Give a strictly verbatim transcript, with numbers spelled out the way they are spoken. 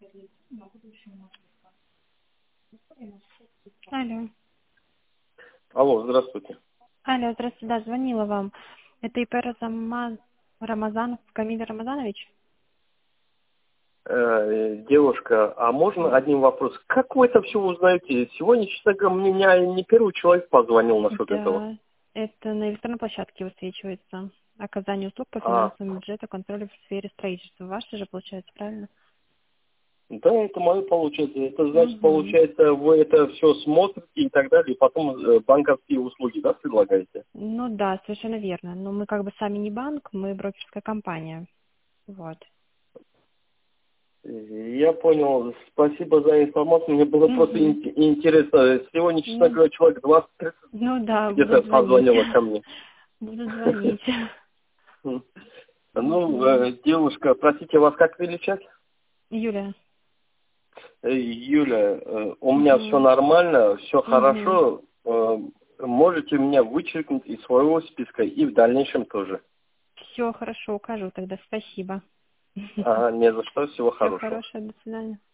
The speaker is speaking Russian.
Алло. Алло, здравствуйте. Алло, здравствуйте, да, звонила вам. Это ИП Разама- Рамазанов, Камиль Рамазанович? Э, девушка, а можно один вопрос? Как вы это все узнаете? Сегодня, честно говоря, меня не первый человек позвонил насчет этого. Да, это на электронной площадке высвечивается. Оказание услуг по А, финансовому бюджету, контролю в сфере строительства. Ваше же получается, правильно? да, это мое получается. Это значит, Угу. получается, вы это все смотрите и так далее, и потом э, банковские услуги, да, предлагаете? Ну да, совершенно верно. Но мы как бы сами не банк, мы брокерская компания. Вот. Я понял. Спасибо за информацию. Мне было просто Угу. ин- интересно. Сегодня, честно Ну, говоря, человек двадцать тридцать ну да, где-то будут звонить. позвонило ко мне. Будут звонить. М. Ну, Угу. э, девушка, простите, вас как величать? Юля. Э, Юля, э, у меня все Угу. нормально, все Угу. хорошо. Э, Можете меня вычеркнуть из своего списка и в дальнейшем тоже. Все хорошо, укажу тогда. Спасибо. Ага, не за что, всего Всего хорошего. хорошего, до свидания.